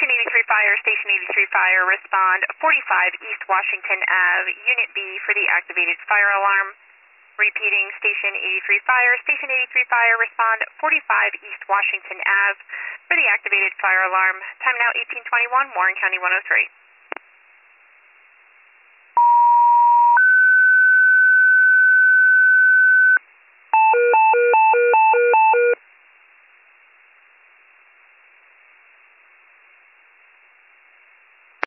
Station 83 Fire, Station 83 Fire, respond 45 East Washington Ave, Unit B for the activated fire alarm. Repeating, Station 83 Fire, Station 83 Fire, respond 45 East Washington Ave for the activated fire alarm. Time now 1821, Warren County 103.